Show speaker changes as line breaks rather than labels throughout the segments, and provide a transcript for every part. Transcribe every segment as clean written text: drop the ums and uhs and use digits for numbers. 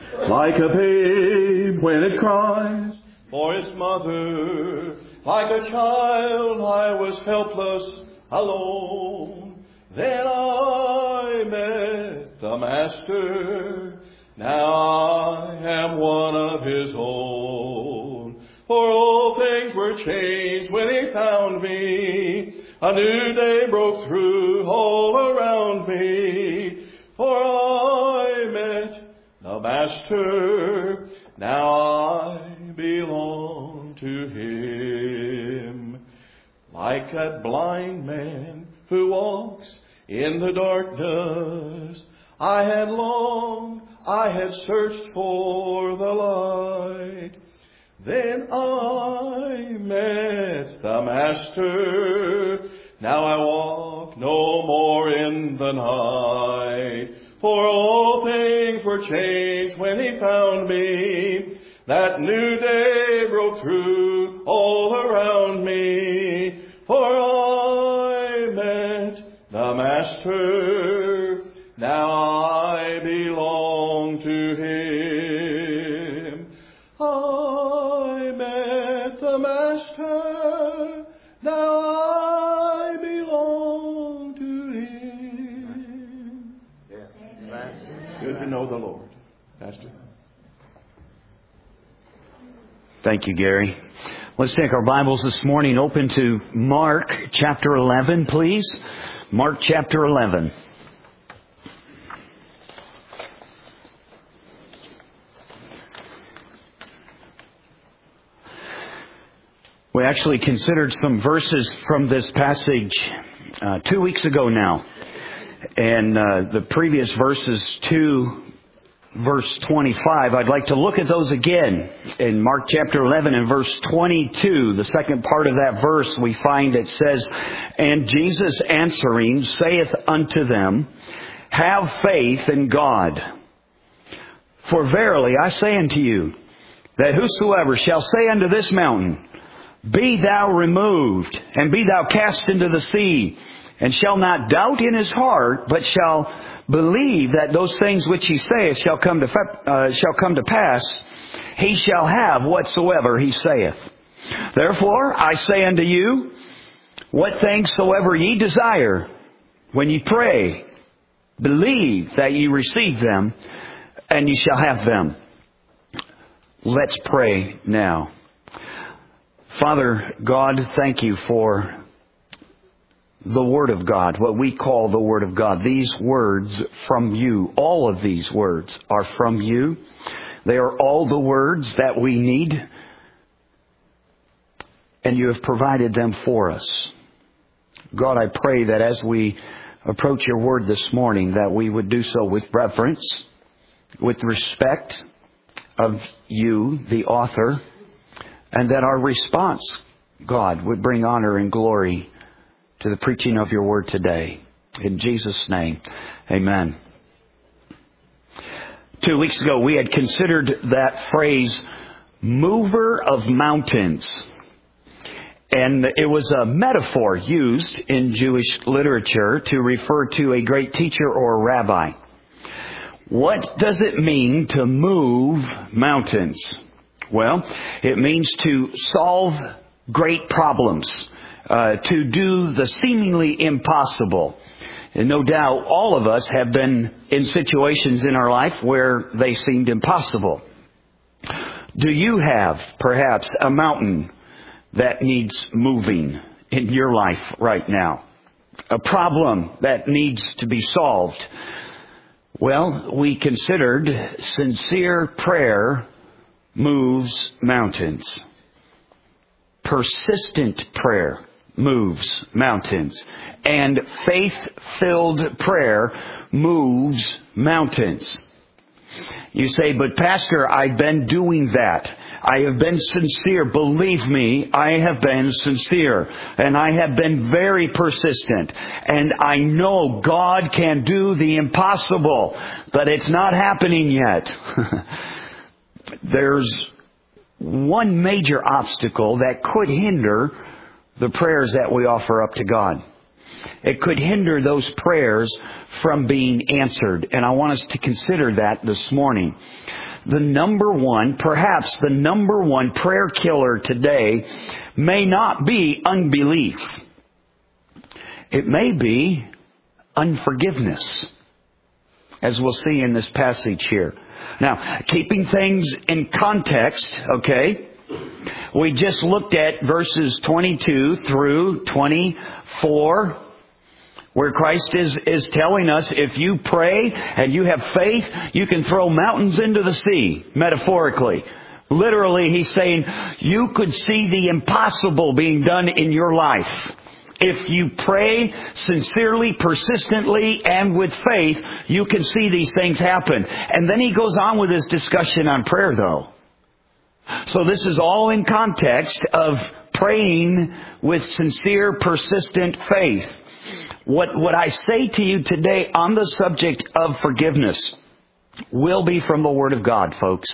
like a babe when it cries for its mother. Like a child I was helpless, alone. Then I met the Master. Now I am one of His own. For all things were changed when He found me. A new day broke through all around me. For I met the Master. Now I belong to Him. Like that blind man who walks in the darkness, I had searched for the light. Then I met the Master. Now I walk no more in the night. For all things were changed when He found me. That new day broke through all around me. For I met the Master. Now I belong to Him. I met the Master. Now I belong to Him. Yeah. Good to know the Lord. Pastor.
Thank you, Gary. Let's take our Bibles this morning. Open to Mark chapter 11, please. Mark chapter 11. We actually considered some verses from this passage 2 weeks ago now. And the previous verses 2 verse 25, I'd like to look at those again. In Mark chapter 11 and verse 22, the second part of that verse, we find it says, "And Jesus answering saith unto them, Have faith in God. For verily I say unto you, that whosoever shall say unto this mountain, Be thou removed, and be thou cast into the sea, and shall not doubt in his heart, but shall believe that those things which he saith shall come to pass, he shall have whatsoever he saith. Therefore I say unto you, what things soever ye desire, when ye pray, believe that ye receive them, and ye shall have them." Let's pray now. Father God, thank you for the Word of God, what we call the Word of God. These words from you, all of these words are from you. They are all the words that we need, and you have provided them for us. God, I pray that as we approach your Word this morning, that we would do so with reverence, with respect of you, the author, and that our response, God, would bring honor and glory to the preaching of your word today. In Jesus' name, amen. 2 weeks ago, we had considered that phrase, mover of mountains. And it was a metaphor used in Jewish literature to refer to a great teacher or rabbi. What does it mean to move mountains? Well, it means to solve great problems. To do the seemingly impossible. And no doubt all of us have been in situations in our life where they seemed impossible. Do you have perhaps a mountain that needs moving in your life right now? A problem that needs to be solved? Well, we considered sincere prayer moves mountains. Persistent prayer moves mountains. And faith-filled prayer moves mountains. You say, but Pastor, I've been doing that. I have been sincere. Believe me, I have been sincere. And I have been very persistent. And I know God can do the impossible. But it's not happening yet. There's one major obstacle that could hinder the prayers that we offer up to God. It could hinder those prayers from being answered. And I want us to consider that this morning. perhaps the number one prayer killer today may not be unbelief. It may be unforgiveness, as we'll see in this passage here. Now, keeping things in context, okay, we just looked at verses 22 through 24, where Christ is telling us if you pray and you have faith, you can throw mountains into the sea, metaphorically. Literally, He's saying you could see the impossible being done in your life. If you pray sincerely, persistently, and with faith, you can see these things happen. And then He goes on with His discussion on prayer, though. So this is all in context of praying with sincere, persistent faith. What I say to you today on the subject of forgiveness will be from the Word of God, folks.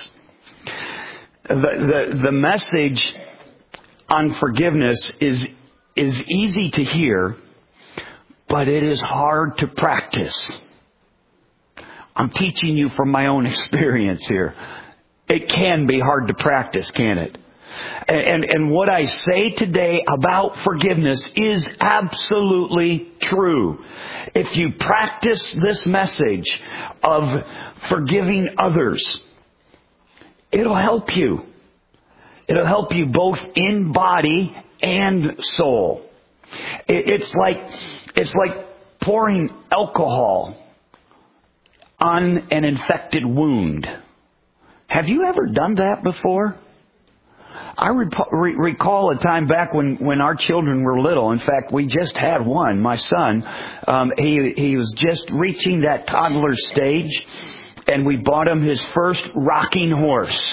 The message on forgiveness is easy to hear, but it is hard to practice. I'm teaching you from my own experience here. It can be hard to practice, can it? And what I say today about forgiveness is absolutely true. If you practice this message of forgiving others, it'll help you. It'll help you both in body and soul. It's like pouring alcohol on an infected wound. Have you ever done that before? I recall a time back when our children were little. In fact, we just had one. My son, he was just reaching that toddler stage, and we bought him his first rocking horse.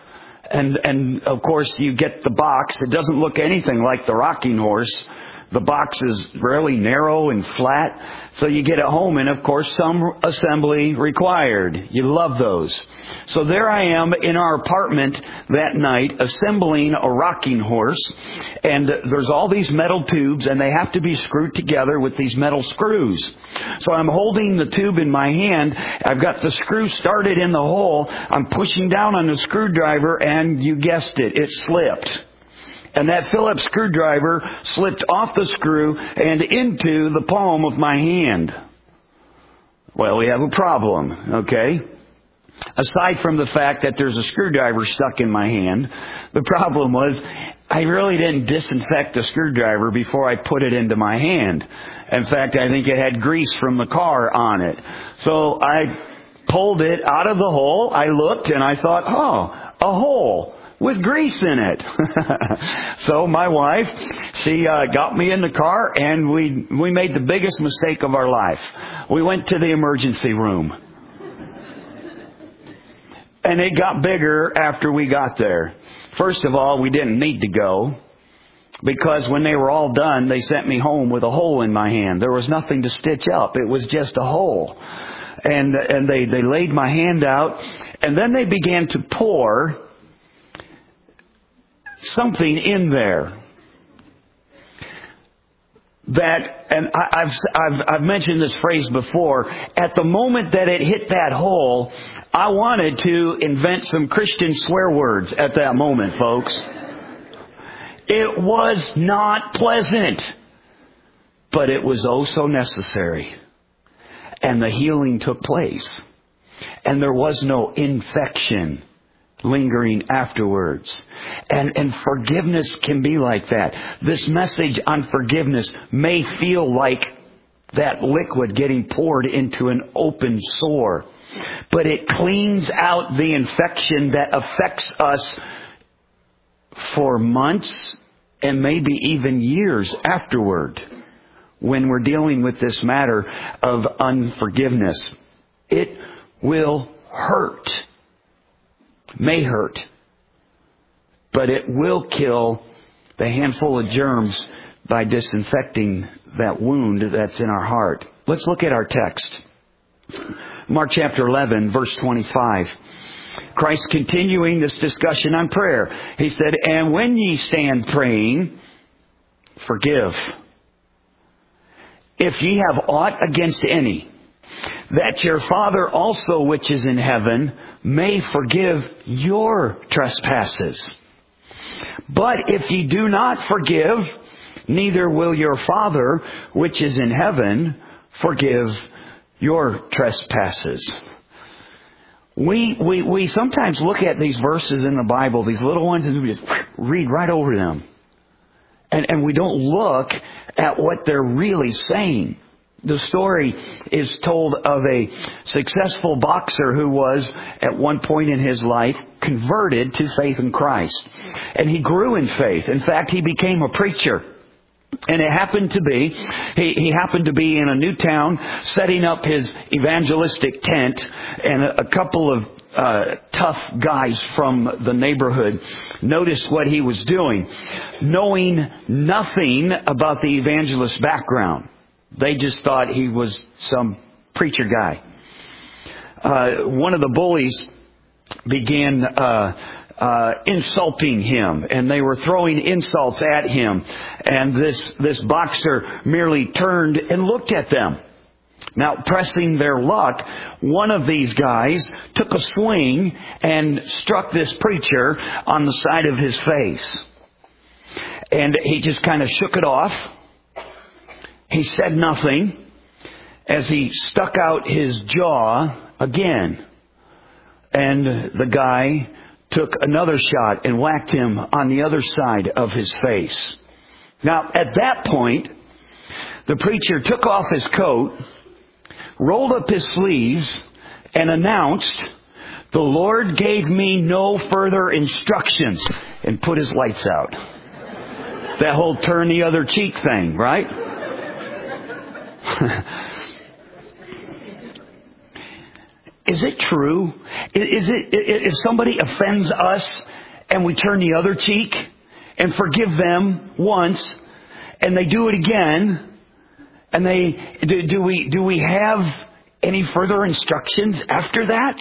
And of course, you get the box. It doesn't look anything like the rocking horse. The box is really narrow and flat. So you get it home, and of course, some assembly required. You love those. So there I am in our apartment that night assembling a rocking horse. And there's all these metal tubes, and they have to be screwed together with these metal screws. So I'm holding the tube in my hand. I've got the screw started in the hole. I'm pushing down on the screwdriver, and you guessed it, it slipped. And that Phillips screwdriver slipped off the screw and into the palm of my hand. Well, we have a problem, okay? Aside from the fact that there's a screwdriver stuck in my hand, the problem was I really didn't disinfect the screwdriver before I put it into my hand. In fact, I think it had grease from the car on it. So I pulled it out of the hole. I looked and I thought, a hole with grease in it. So my wife, she got me in the car, and we made the biggest mistake of our life. We went to the emergency room. And it got bigger after we got there. First of all, we didn't need to go, because when they were all done, they sent me home with a hole in my hand. There was nothing to stitch up. It was just a hole. And they laid my hand out, and then they began to pour something in there that, and I've mentioned this phrase before, at the moment that it hit that hole, I wanted to invent some Christian swear words at that moment, folks. It was not pleasant, but it was oh so necessary. And the healing took place. And there was no infection lingering afterwards. And forgiveness can be like that. This message on forgiveness may feel like that liquid getting poured into an open sore, but it cleans out the infection that affects us for months and maybe even years afterward when we're dealing with this matter of unforgiveness. It will hurt. May hurt, but it will kill the handful of germs by disinfecting that wound that's in our heart. Let's look at our text. Mark chapter 11, verse 25. Christ continuing this discussion on prayer. He said, "And when ye stand praying, forgive, if ye have aught against any, that your Father also which is in heaven may forgive your trespasses. But if ye do not forgive, neither will your Father, which is in heaven, forgive your trespasses. We sometimes look at these verses in the Bible, these little ones, and we just read right over them. And we don't look at what they're really saying. The story is told of a successful boxer who was, at one point in his life, converted to faith in Christ. And he grew in faith. In fact, he became a preacher. And it happened to be, he happened to be in a new town, setting up his evangelistic tent, and a couple of tough guys from the neighborhood noticed what he was doing, knowing nothing about the evangelist's background. They just thought he was some preacher guy. One of the bullies began insulting him, and they were throwing insults at him. And this boxer merely turned and looked at them. Now, pressing their luck, one of these guys took a swing and struck this preacher on the side of his face. And he just kind of shook it off. He said nothing as he stuck out his jaw again. And the guy took another shot and whacked him on the other side of his face. Now, at that point, the preacher took off his coat, rolled up his sleeves, and announced, "The Lord gave me no further instructions," and put his lights out. That whole turn the other cheek thing, right? Is it true? Is it if somebody offends us and we turn the other cheek and forgive them once and they do it again, and do we have any further instructions after that?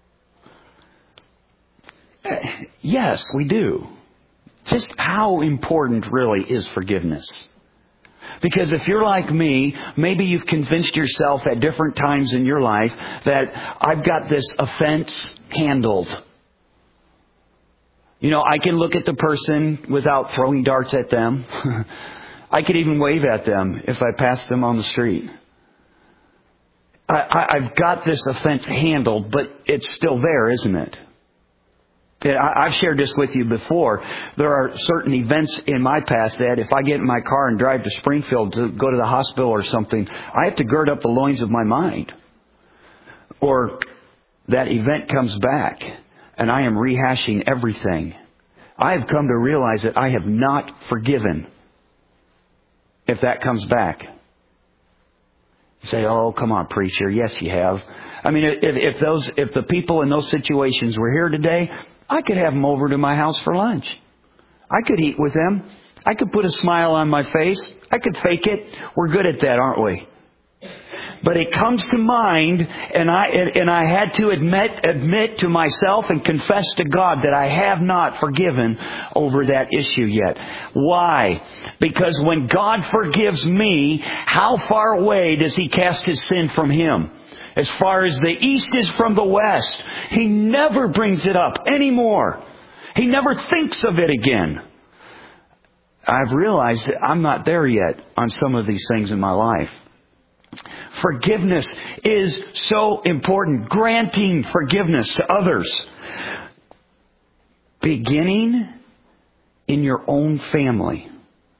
Yes, we do. Just how important really is forgiveness? Because if you're like me, maybe you've convinced yourself at different times in your life that I've got this offense handled. You know, I can look at the person without throwing darts at them. I could even wave at them if I passed them on the street. I've got this offense handled, but it's still there, isn't it? I've shared this with you before. There are certain events in my past that if I get in my car and drive to Springfield to go to the hospital or something, I have to gird up the loins of my mind. Or that event comes back and I am rehashing everything. I have come to realize that I have not forgiven if that comes back. You say, "Oh, come on, preacher." Yes, you have. I mean, if the people in those situations were here today, I could have them over to my house for lunch. I could eat with them. I could put a smile on my face. I could fake it. We're good at that, aren't we? But it comes to mind, and I had to admit to myself and confess to God that I have not forgiven over that issue yet. Why? Because when God forgives me, how far away does He cast His sin from Him? As far as the east is from the west. He never brings it up anymore. He never thinks of it again. I've realized that I'm not there yet on some of these things in my life. Forgiveness is so important. Granting forgiveness to others. Beginning in your own family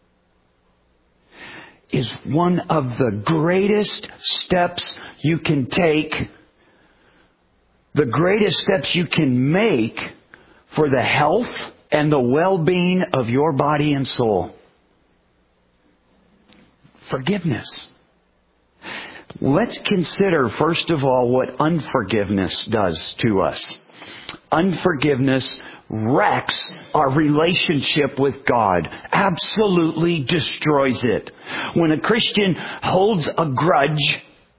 is one of the greatest steps you can take, the greatest steps you can make for the health and the well-being of your body and soul. Forgiveness. Let's consider, first of all, what unforgiveness does to us. Unforgiveness wrecks our relationship with God. Absolutely destroys it. When a Christian holds a grudge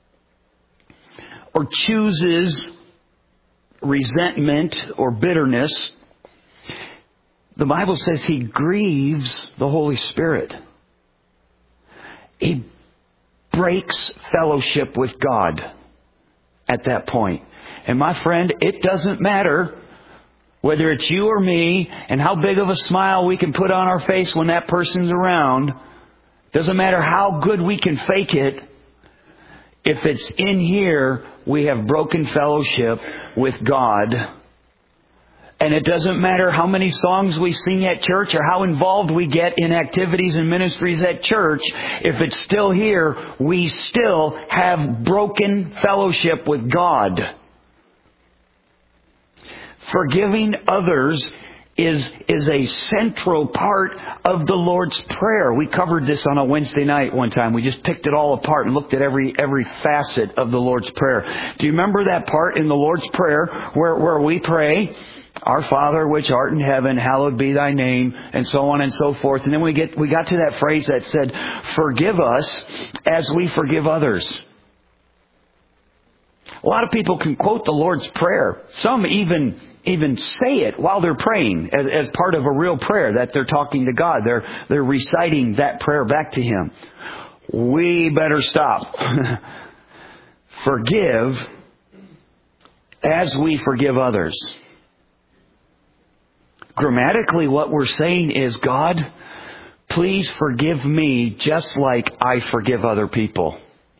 or chooses resentment or bitterness, the Bible says he grieves the Holy Spirit. He breaks fellowship with God at that point. And my friend, it doesn't matter whether it's you or me and how big of a smile we can put on our face when that person's around. Doesn't matter how good we can fake it. If it's in here, we have broken fellowship with God. And it doesn't matter how many songs we sing at church or how involved we get in activities and ministries at church. If it's still here, we still have broken fellowship with God. Forgiving others is a central part of the Lord's Prayer. We covered this on a Wednesday night one time. We just picked it all apart and looked at every facet of the Lord's Prayer. Do you remember that part in the Lord's Prayer where we pray, Our Father which art in heaven, hallowed be thy name, and so on and so forth. And then we got to that phrase that said, forgive us as we forgive others. A lot of people can quote the Lord's Prayer. Some even say it while they're praying as part of a real prayer that they're talking to God. They're reciting that prayer back to Him. We better stop. Forgive as we forgive others. Grammatically, what we're saying is, God, please forgive me just like I forgive other people.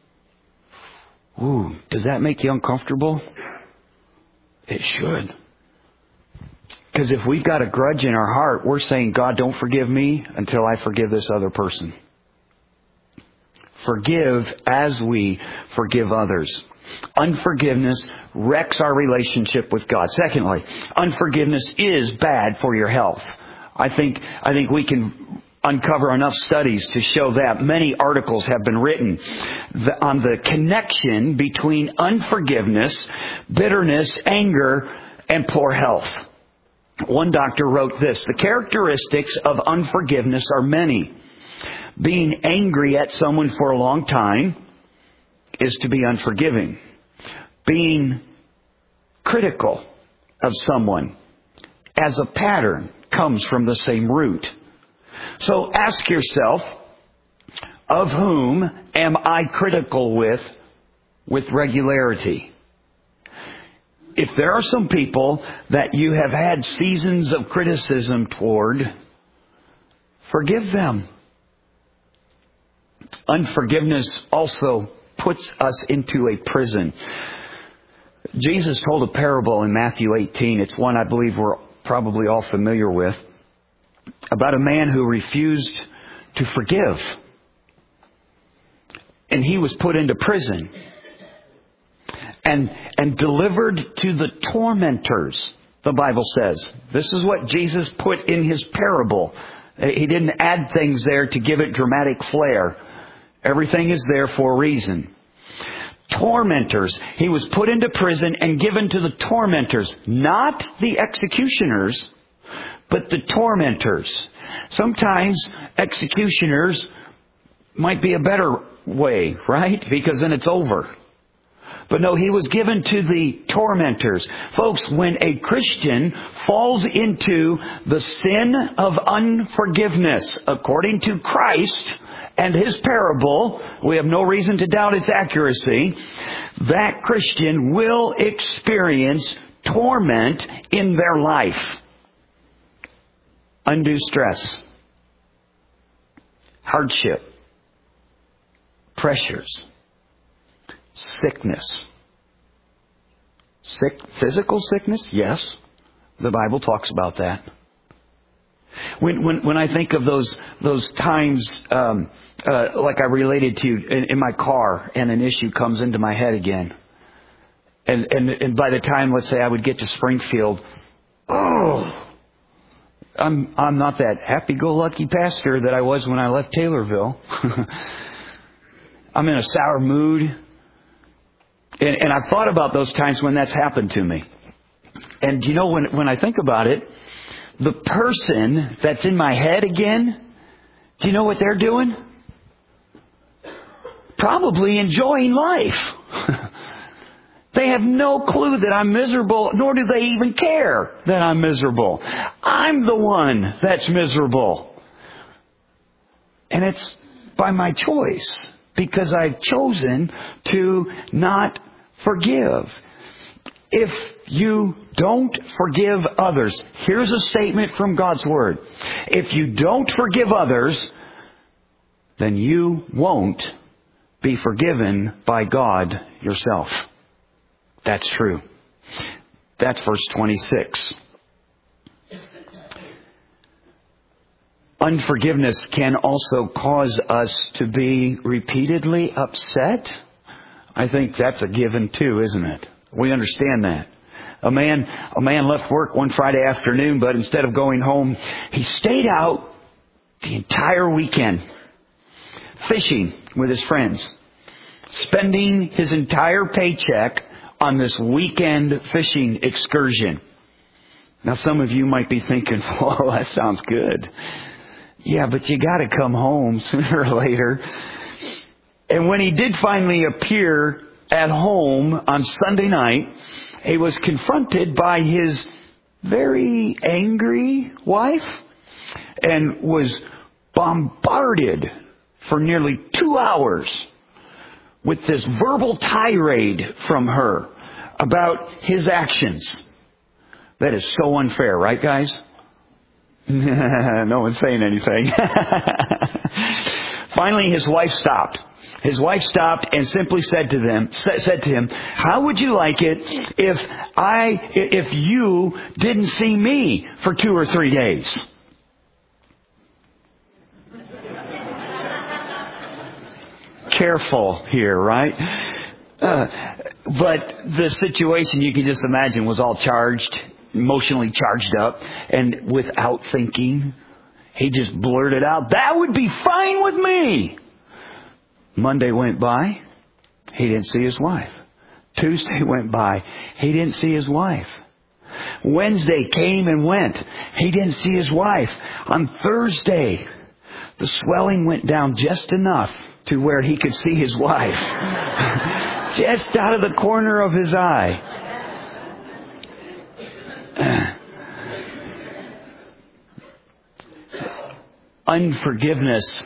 Ooh, does that make you uncomfortable? It should. Because if we've got a grudge in our heart, we're saying, God, don't forgive me until I forgive this other person. Forgive as we forgive others. Unforgiveness wrecks our relationship with God. Secondly, unforgiveness is bad for your health. I think we can uncover enough studies to show that. Many articles have been written on the connection between unforgiveness, bitterness, anger, and poor health. One doctor wrote this: the characteristics of unforgiveness are many. Being angry at someone for a long time is to be unforgiving. Being critical of someone as a pattern comes from the same root. So ask yourself, of whom am I critical with regularity? If there are some people that you have had seasons of criticism toward, forgive them. Unforgiveness also puts us into a prison. Jesus told a parable in Matthew 18. It's one I believe we're probably all familiar with, about a man who refused to forgive. And he was put into prison and delivered to the tormentors, the Bible says. This is what Jesus put in his parable. He didn't add things there to give it dramatic flair. Everything is there for a reason. Tormentors. He was put into prison and given to the tormentors, not the executioners, but the tormentors. Sometimes executioners might be a better way, right? Because then it's over. But no, he was given to the tormentors. Folks, when a Christian falls into the sin of unforgiveness, according to Christ and his parable, we have no reason to doubt its accuracy, that Christian will experience torment in their life. Undue stress, hardship, pressures, sickness. Physical sickness? Yes. The Bible talks about that. When I think of those times, like I related to in my car, and an issue comes into my head again, and by the time, let's say, I would get to Springfield, I'm not that happy-go-lucky pastor that I was when I left Taylorville. I'm in a sour mood. And I've thought about those times when that's happened to me. And you know, when I think about it, the person that's in my head again, do you know what they're doing? Probably enjoying life. They have no clue that I'm miserable, nor do they even care that I'm miserable. I'm the one that's miserable. And it's by my choice, because I've chosen to not forgive. if you don't forgive others, here's a statement from God's Word. If you don't forgive others, then you won't be forgiven by God yourself. That's true. That's verse 26. Unforgiveness can also cause us to be repeatedly upset. I think that's a given too, isn't it? We understand that. A man left work one Friday afternoon, but instead of going home, he stayed out the entire weekend fishing with his friends, spending his entire paycheck on this weekend fishing excursion. Now some of you might be thinking, "Oh, that sounds good." Yeah, but you got to come home sooner or later. And when he did finally appear at home on Sunday night, he was confronted by his very angry wife and was bombarded for nearly 2 hours with this verbal tirade from her about his actions. That is so unfair, right, guys? No one's saying anything. Finally, his wife stopped. His wife stopped and simply said to him, "How would you like it if you didn't see me for 2 or 3 days?" Careful here, right? But the situation, you can just imagine, was all charged, emotionally charged up, and without thinking, he just blurted out, "That would be fine with me." Monday went by, he didn't see his wife. Tuesday went by, he didn't see his wife. Wednesday came and went, he didn't see his wife. On Thursday, the swelling went down just enough to where he could see his wife. Just out of the corner of his eye. Unforgiveness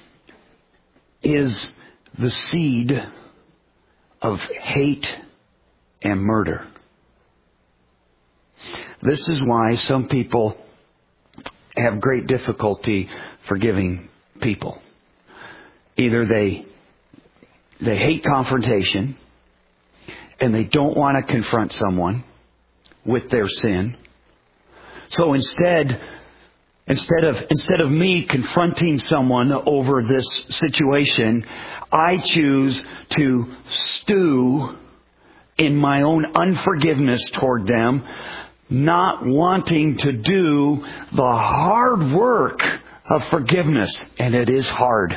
is the seed of hate and murder. This is why some people have great difficulty forgiving people. Either they hate confrontation and they don't want to confront someone with their sin. So instead of me confronting someone over this situation, I choose to stew in my own unforgiveness toward them, not wanting to do the hard work of forgiveness. And it is hard.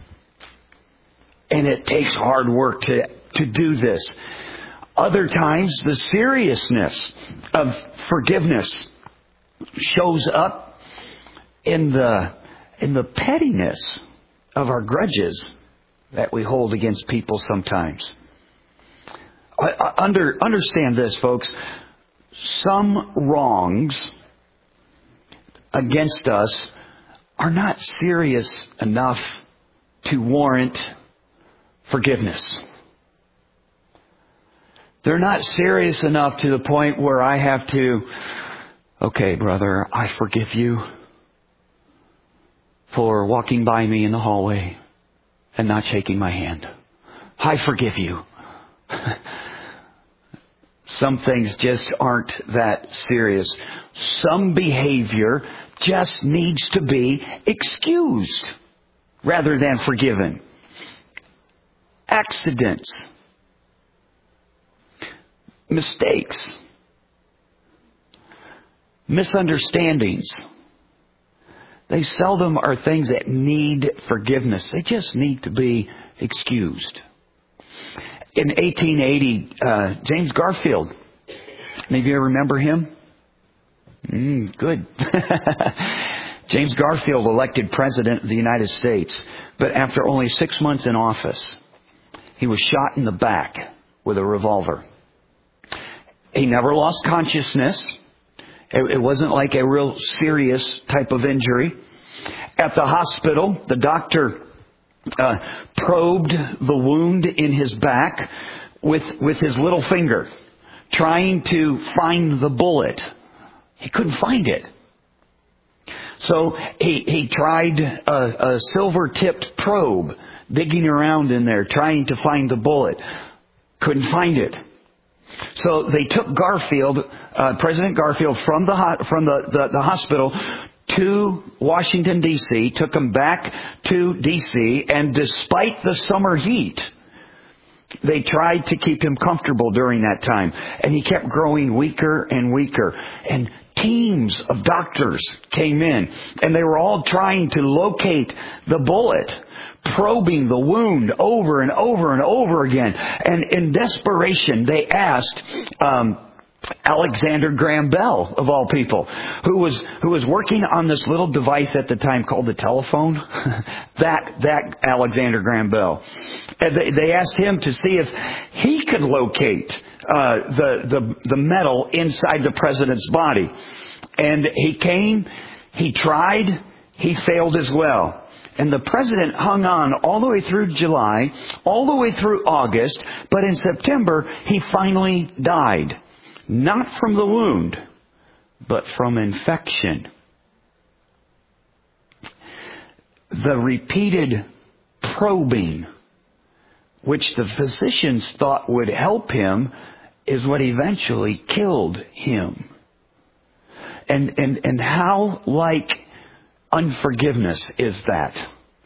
And it takes hard work to do this. Other times, the seriousness of forgiveness shows up in the pettiness of our grudges that we hold against people sometimes. Understand this, folks. Some wrongs against us are not serious enough to warrant forgiveness. They're not serious enough to the point where I have to, "Okay, brother, I forgive you for walking by me in the hallway and not shaking my hand. I forgive you." Some things just aren't that serious. Some behavior just needs to be excused rather than forgiven. Accidents, mistakes, misunderstandings, they seldom are things that need forgiveness. They just need to be excused. In 1880, James Garfield, any of you remember him? Good. James Garfield elected president of the United States, but after only 6 months in office, he was shot in the back with a revolver. He never lost consciousness. It wasn't like a real serious type of injury. At the hospital, the doctor probed the wound in his back with his little finger trying to find the bullet. He couldn't find it. So he tried a silver-tipped probe, digging around in there, trying to find the bullet. Couldn't find it. So they took Garfield, President Garfield, from the hospital to Washington, D.C., took him back to D.C., and despite the summer heat, they tried to keep him comfortable during that time. And he kept growing weaker and weaker. And teams of doctors came in, and they were all trying to locate the bullet, probing the wound over and over and over again. And in desperation, they asked Alexander Graham Bell, of all people, who was working on this little device at the time called the telephone. that Alexander Graham Bell. And they asked him to see if he could locate the metal inside the president's body. And he came, he tried, he failed as well. And the president hung on all the way through July, all the way through August, but in September he finally died. Not from the wound, but from infection. The repeated probing, which the physicians thought would help him, is what eventually killed him. And how like unforgiveness is that?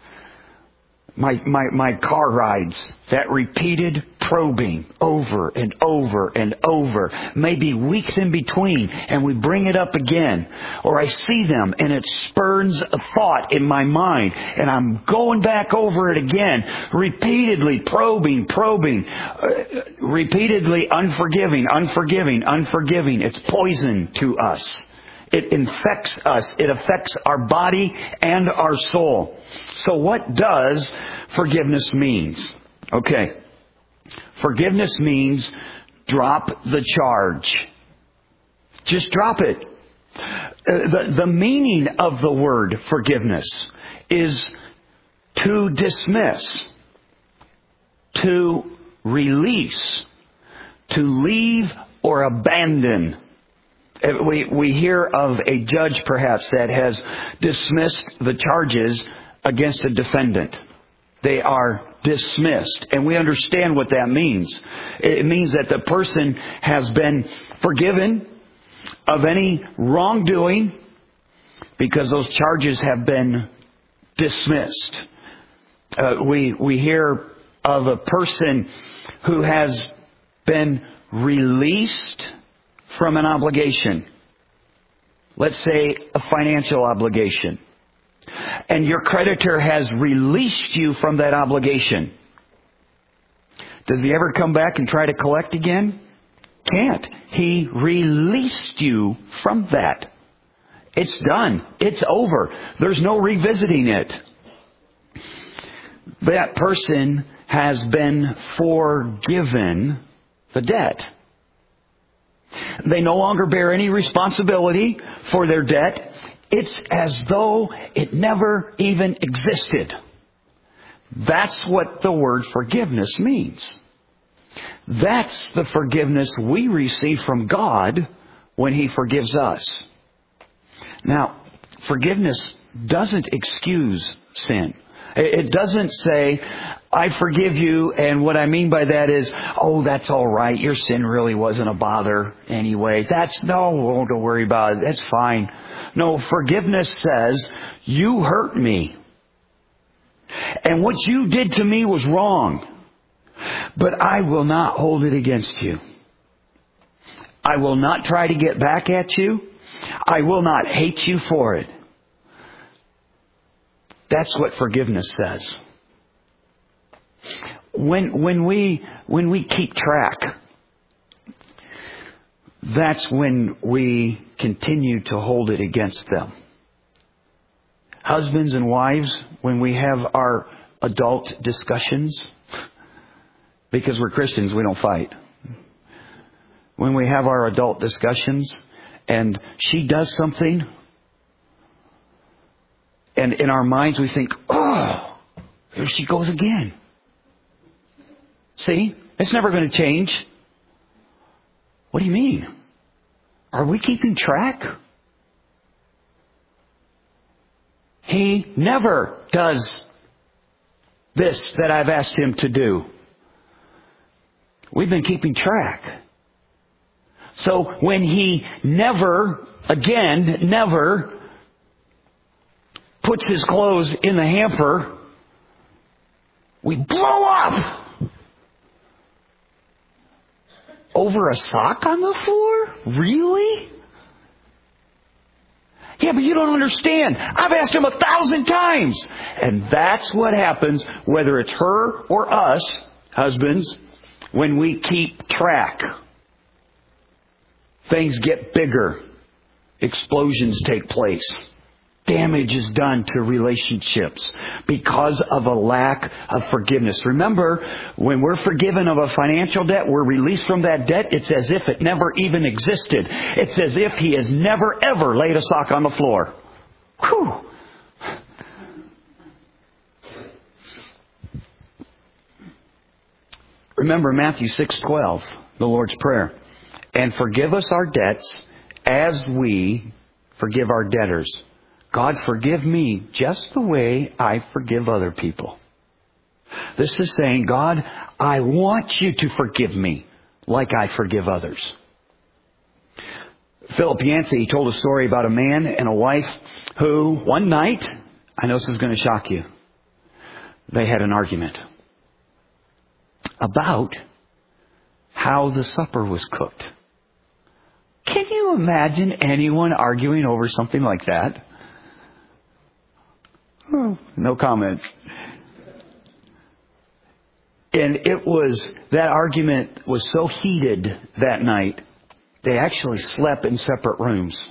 My car rides, that repeated probing over and over and over, maybe weeks in between, and we bring it up again. Or I see them and it spurs a thought in my mind, and I'm going back over it again, repeatedly probing, repeatedly unforgiving. It's poison to us. It infects us. It affects our body and our soul. So what does forgiveness mean? Okay. Forgiveness means drop the charge. Just drop it. The meaning of the word forgiveness is to dismiss, to release, to leave or abandon. We hear of a judge perhaps that has dismissed the charges against a defendant. They are dismissed. And we understand what that means. It means that the person has been forgiven of any wrongdoing because those charges have been dismissed. We hear of a person who has been released from an obligation. Let's say a financial obligation. And your creditor has released you from that obligation. Does he ever come back and try to collect again? Can't. He released you from that. It's done. It's over. There's no revisiting it. That person has been forgiven the debt. They no longer bear any responsibility for their debt. It's as though it never even existed. That's what the word forgiveness means. That's the forgiveness we receive from God when He forgives us. Now, forgiveness doesn't excuse sin. It doesn't say, I forgive you, and what I mean by that is, oh, that's all right. Your sin really wasn't a bother anyway. Don't worry about it. That's fine. No, forgiveness says, you hurt me. And what you did to me was wrong. But I will not hold it against you. I will not try to get back at you. I will not hate you for it. That's what forgiveness says. When we keep track, that's when we continue to hold it against them. Husbands and wives, when we have our adult discussions, because we're Christians, we don't fight. When we have our adult discussions and she does something, and in our minds we think, oh, here she goes again. See? It's never going to change. What do you mean? Are we keeping track? He never does this that I've asked him to do. We've been keeping track. So when he never puts his clothes in the hamper, we blow up over a sock on the floor? Really? Yeah, but you don't understand. I've asked him 1,000 times. And that's what happens, whether it's her or us, husbands, when we keep track. Things get bigger. Explosions take place. Damage is done to relationships because of a lack of forgiveness. Remember, when we're forgiven of a financial debt, we're released from that debt. It's as if it never even existed. It's as if he has never, ever laid a sock on the floor. Whew. Remember Matthew 6:12, the Lord's Prayer. And forgive us our debts as we forgive our debtors. God, forgive me just the way I forgive other people. This is saying, God, I want you to forgive me like I forgive others. Philip Yancey told a story about a man and a wife who, one night, I know this is going to shock you, they had an argument about how the supper was cooked. Can you imagine anyone arguing over something like that? Oh, no comment. And that argument was so heated that night, they actually slept in separate rooms.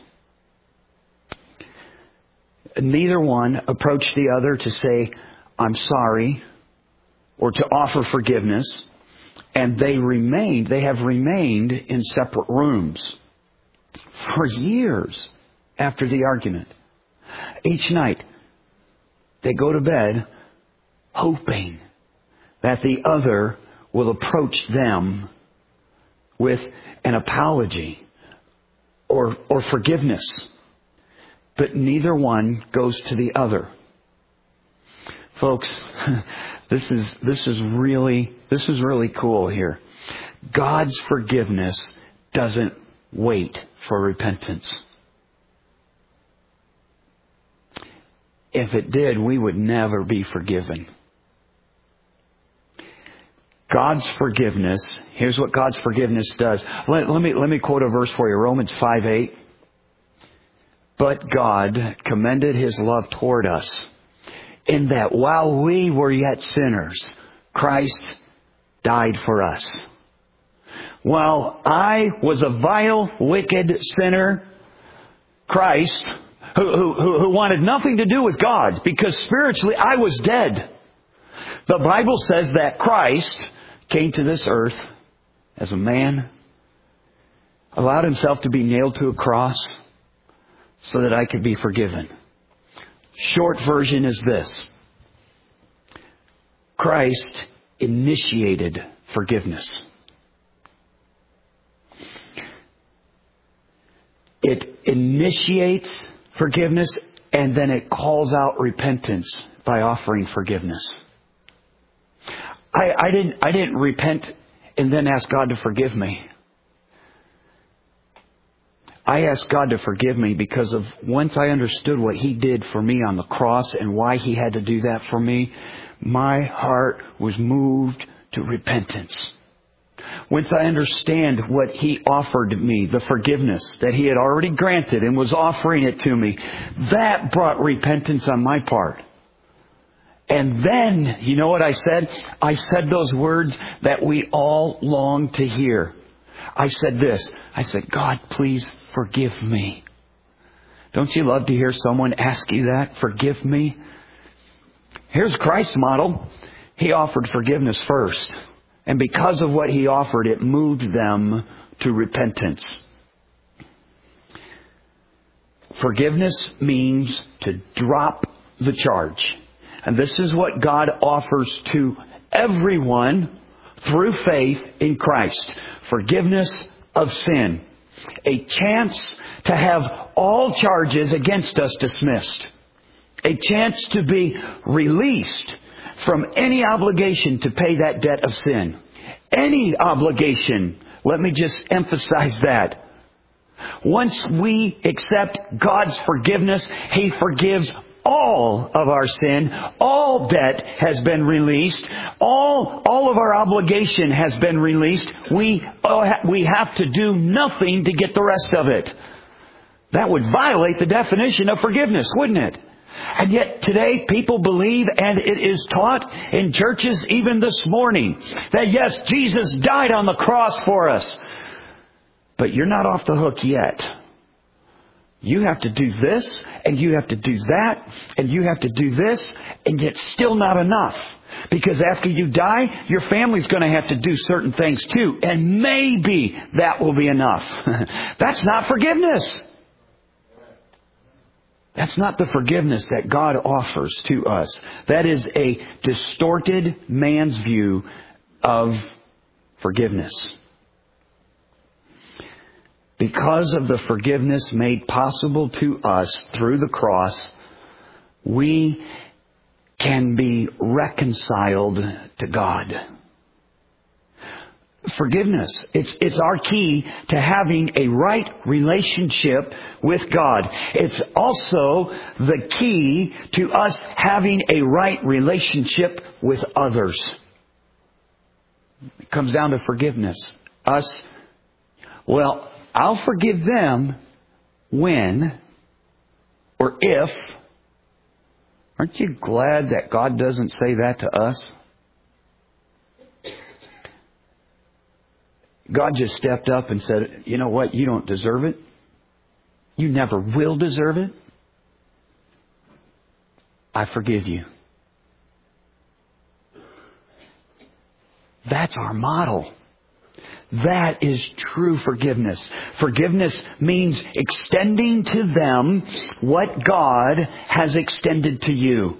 Neither one approached the other to say, I'm sorry, or to offer forgiveness. And they have remained in separate rooms for years after the argument. Each night, they go to bed hoping that the other will approach them with an apology or forgiveness. But neither one goes to the other. Folks, this is really cool here. God's forgiveness doesn't wait for repentance. If it did, we would never be forgiven. God's forgiveness, here's what God's forgiveness does. Let me quote a verse for you, Romans 5:8. But God commended His love toward us, in that while we were yet sinners, Christ died for us. While I was a vile, wicked sinner, Christ, who wanted nothing to do with God, because spiritually I was dead. The Bible says that Christ came to this earth as a man, allowed Himself to be nailed to a cross so that I could be forgiven. Short version is this. Christ initiated forgiveness. It initiates forgiveness, and then it calls out repentance by offering forgiveness. I didn't repent and then ask God to forgive me. I asked God to forgive me because of once I understood what He did for me on the cross and why He had to do that for me, my heart was moved to repentance. Once I understand what He offered me, the forgiveness that He had already granted and was offering it to me, that brought repentance on my part. And then, you know what I said? I said those words that we all long to hear. I said this. I said, God, please forgive me. Don't you love to hear someone ask you that? Forgive me. Here's Christ's model. He offered forgiveness first. And because of what He offered, it moved them to repentance. Forgiveness means to drop the charge. And this is what God offers to everyone through faith in Christ. Forgiveness of sin. A chance to have all charges against us dismissed. A chance to be released from any obligation to pay that debt of sin. Any obligation. Let me just emphasize that. Once we accept God's forgiveness, He forgives all of our sin. All debt has been released. All of our obligation has been released. We have to do nothing to get the rest of it. That would violate the definition of forgiveness, wouldn't it? And yet today people believe, and it is taught in churches even this morning, that yes, Jesus died on the cross for us. But you're not off the hook yet. You have to do this, and you have to do that, and you have to do this, and it's still not enough. Because after you die, your family's going to have to do certain things too. And maybe that will be enough. That's not forgiveness. That's not the forgiveness that God offers to us. That is a distorted man's view of forgiveness. Because of the forgiveness made possible to us through the cross, we can be reconciled to God. Forgiveness. It's our key to having a right relationship with God. It's also the key to us having a right relationship with others. It comes down to forgiveness. I'll forgive them when or if. Aren't you glad that God doesn't say that to us? God just stepped up and said, you know what? You don't deserve it. You never will deserve it. I forgive you. That's our model. That is true forgiveness. Forgiveness means extending to them what God has extended to you.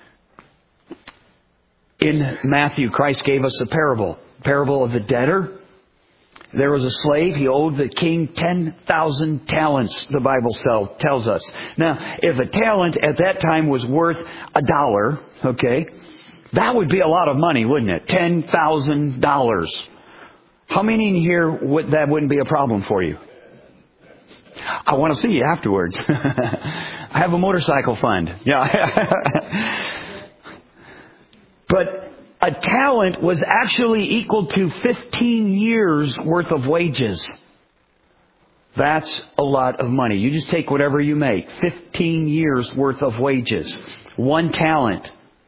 In Matthew, Christ gave us a parable of the debtor. There was a slave. He owed the king 10,000 talents, the Bible tells us. Now, if a talent at that time was worth $1, okay, that would be a lot of money, wouldn't it? $10,000. How many in here that wouldn't be a problem for you? I want to see you afterwards. I have a motorcycle fund. Yeah. But a talent was actually equal to 15 years worth of wages. That's a lot of money. You just take whatever you make. 15 years worth of wages. 1 talent.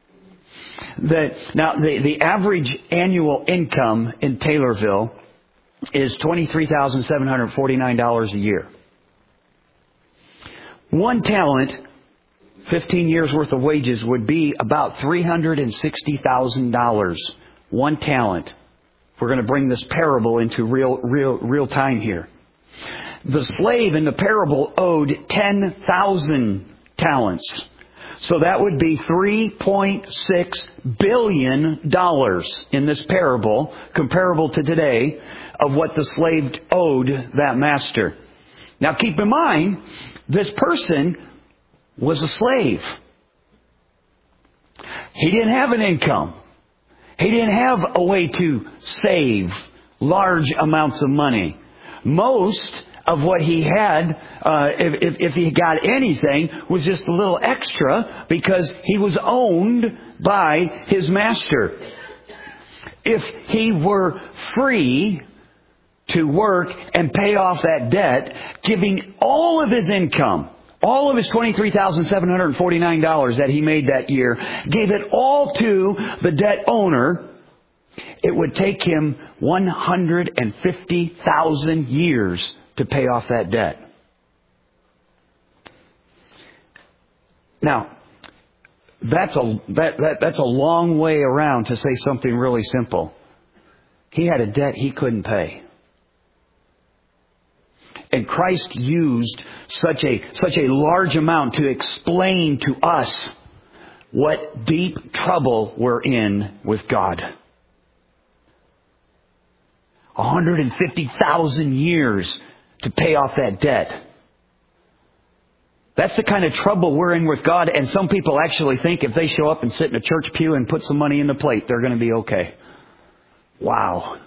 The average annual income in Taylorville is $23,749 a year. 1 talent, 15 years worth of wages, would be about $360,000. 1 talent. We're going to bring this parable into real time here. The slave in the parable owed 10,000 talents. So that would be $3.6 billion in this parable, comparable to today, of what the slave owed that master. Now keep in mind, this person was a slave. He didn't have an income. He didn't have a way to save large amounts of money. Most of what he had, if he got anything, was just a little extra because he was owned by his master. If he were free to work and pay off that debt, giving all of his income, all of his $23,749 that he made that year, gave it all to the debt owner, it would take him 150,000 years to pay off that debt. Now, that's a long way around to say something really simple. He had a debt he couldn't pay. And Christ used such a large amount to explain to us what deep trouble we're in with God. 150,000 years to pay off that debt. That's the kind of trouble we're in with God, and some people actually think if they show up and sit in a church pew and put some money in the plate, they're going to be okay. Wow.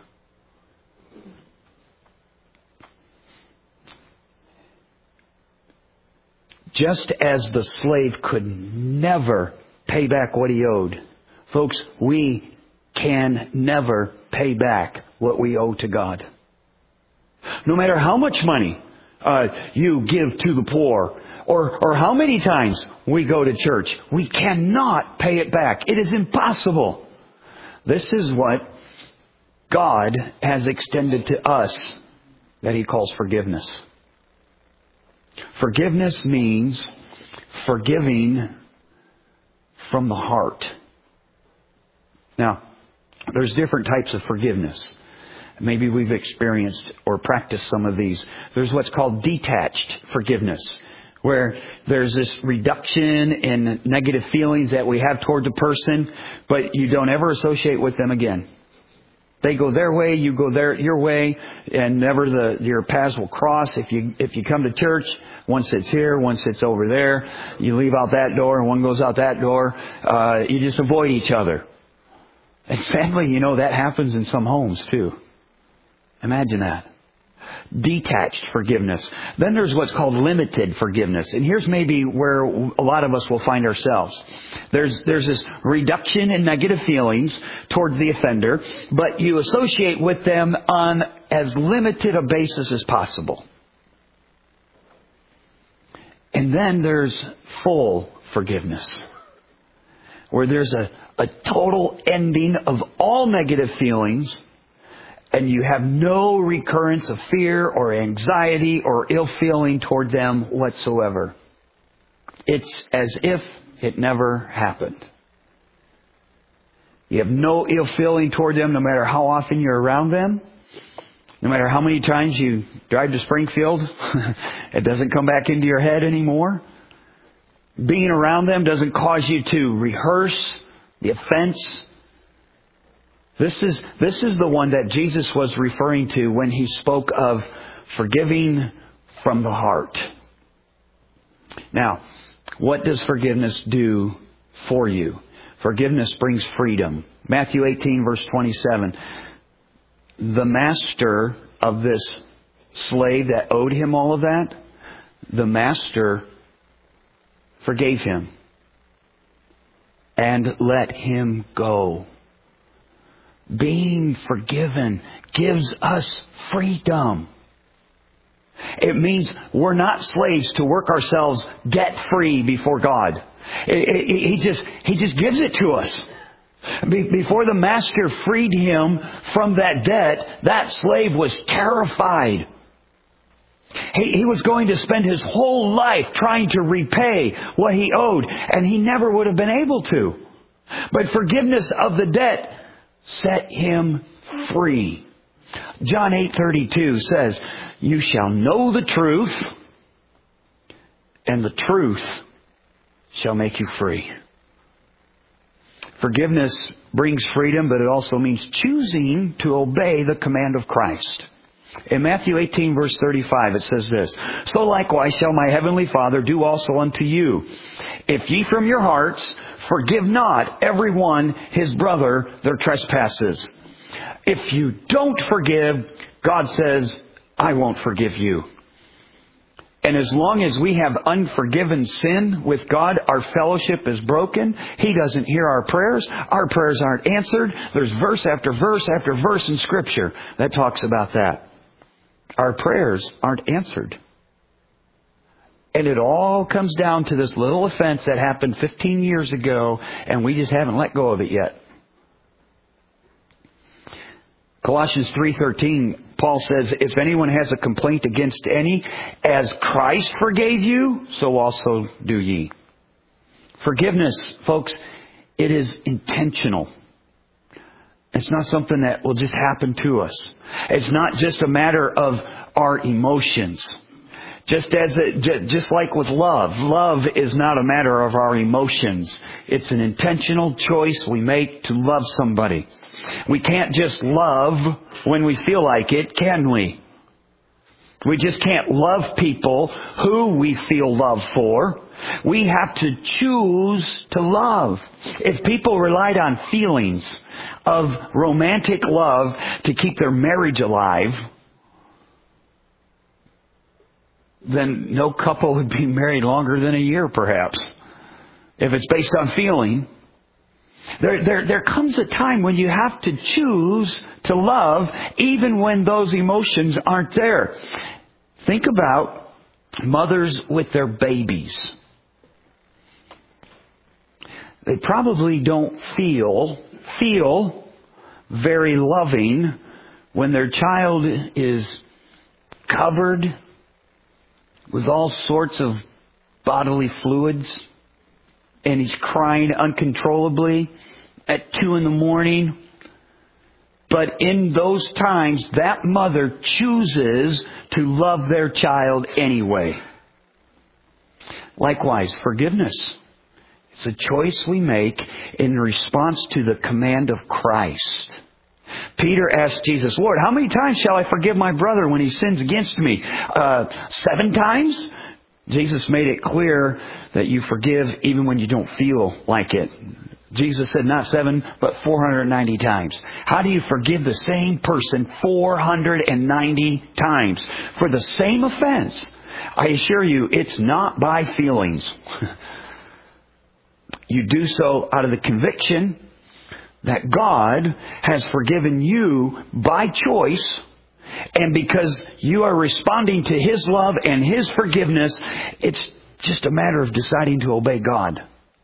Just as the slave could never pay back what he owed, folks, we can never pay back what we owe to God. No matter how much money you give to the poor, or how many times we go to church, we cannot pay it back. It is impossible. This is what God has extended to us that He calls forgiveness. Forgiveness means forgiving from the heart. Now, there's different types of forgiveness. Maybe we've experienced or practiced some of these. There's what's called detached forgiveness, where there's this reduction in negative feelings that we have toward the person, but you don't ever associate with them again. They go their way, you go your way, and never your paths will cross. If you come to church, one sits here, one sits over there. You leave out that door, and one goes out that door. You just avoid each other. And sadly, that happens in some homes too. Imagine that. Detached forgiveness. Then there's what's called limited forgiveness. And here's maybe where a lot of us will find ourselves. There's this reduction in negative feelings towards the offender, but you associate with them on as limited a basis as possible. And then there's full forgiveness, where there's a total ending of all negative feelings, and you have no recurrence of fear or anxiety or ill feeling toward them whatsoever. It's as if it never happened. You have no ill feeling toward them no matter how often you're around them. No matter how many times you drive to Springfield, it doesn't come back into your head anymore. Being around them doesn't cause you to rehearse the offense. This is the one that Jesus was referring to when He spoke of forgiving from the heart. Now, what does forgiveness do for you? Forgiveness brings freedom. Matthew 18, verse 27. The master of this slave that owed him all of that, the master forgave him and let him go. Being forgiven gives us freedom. It means we're not slaves to work ourselves debt-free before God. He just gives it to us. Before the master freed him from that debt, that slave was terrified. He was going to spend his whole life trying to repay what he owed, and he never would have been able to. But forgiveness of the debt set him free. John 8:32 says, "You shall know the truth, and the truth shall make you free." Forgiveness brings freedom, but it also means choosing to obey the command of Christ. In Matthew 18, verse 35, it says this, "So likewise shall my heavenly Father do also unto you, if ye from your hearts forgive not every one his brother their trespasses." If you don't forgive, God says, I won't forgive you. And as long as we have unforgiven sin with God, our fellowship is broken. He doesn't hear our prayers. Our prayers aren't answered. There's verse after verse after verse in Scripture that talks about that. Our prayers aren't answered. And it all comes down to this little offense that happened 15 years ago, and we just haven't let go of it yet. Colossians 3:13, Paul says, "If anyone has a complaint against any, as Christ forgave you, so also do ye." Forgiveness, folks, it is intentional. It's not something that will just happen to us. It's not just a matter of our emotions. Just like with love. Love is not a matter of our emotions. It's an intentional choice we make to love somebody. We can't just love when we feel like it, can we? We just can't love people who we feel love for. We have to choose to love. If people relied on feelings of romantic love to keep their marriage alive, then no couple would be married longer than a year, perhaps. If it's based on feeling. There comes a time when you have to choose to love even when those emotions aren't there. Think about mothers with their babies. They probably don't feel very loving when their child is covered with all sorts of bodily fluids, and he's crying uncontrollably at 2 a.m. But in those times, that mother chooses to love their child anyway. Likewise, forgiveness. It's a choice we make in response to the command of Christ. Peter asked Jesus, Lord, how many times shall I forgive my brother when he sins against me? 7 times? Jesus made it clear that you forgive even when you don't feel like it. Jesus said not 7, but 490 times. How do you forgive the same person 490 times for the same offense? I assure you, it's not by feelings. You do so out of the conviction that God has forgiven you by choice, and because you are responding to His love and His forgiveness, it's just a matter of deciding to obey God.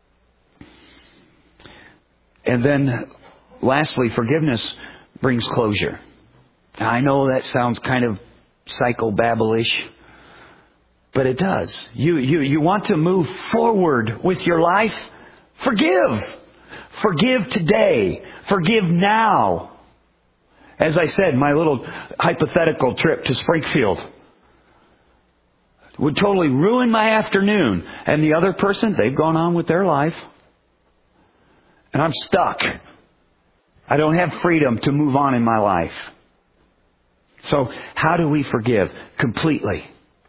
And then, lastly, forgiveness brings closure. Now, I know that sounds kind of psychobabble-ish, but it does. You want to move forward with your life? Forgive. Forgive today. Forgive now. As I said, my little hypothetical trip to Springfield would totally ruin my afternoon. And the other person, they've gone on with their life. And I'm stuck. I don't have freedom to move on in my life. So how do we forgive? Completely.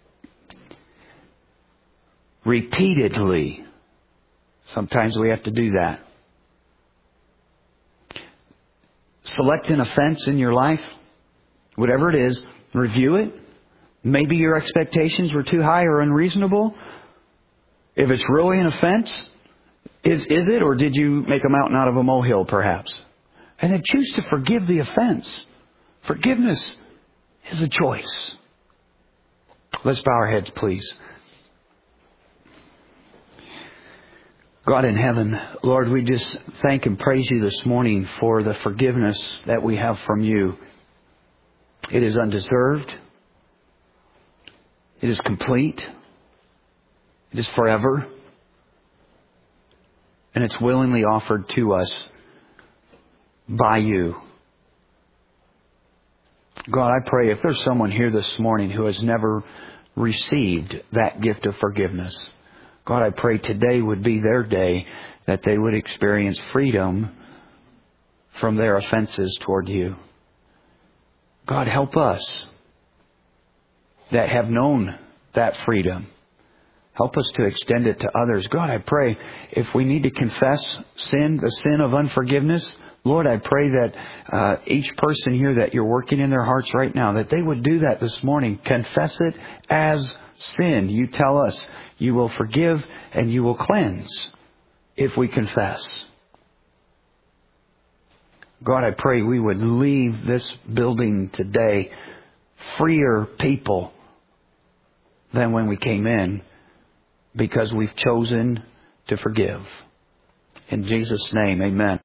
Repeatedly. Sometimes we have to do that. Select an offense in your life, whatever it is, review it. Maybe your expectations were too high or unreasonable. If it's really an offense, is it, or did you make a mountain out of a molehill, perhaps? And then choose to forgive the offense. Forgiveness is a choice. Let's bow our heads, please. God in heaven, Lord, we just thank and praise you this morning for the forgiveness that we have from you. It is undeserved. It is complete. It is forever. And it's willingly offered to us by you. God, I pray if there's someone here this morning who has never received that gift of forgiveness, God, I pray today would be their day that they would experience freedom from their offenses toward you. God, help us that have known that freedom. Help us to extend it to others. God, I pray if we need to confess sin, the sin of unforgiveness, Lord, I pray that each person here that you're working in their hearts right now, that they would do that this morning. Confess it as sin. You tell us you will forgive and you will cleanse if we confess. God, I pray we would leave this building today freer people than when we came in, because we've chosen to forgive. In Jesus' name, amen.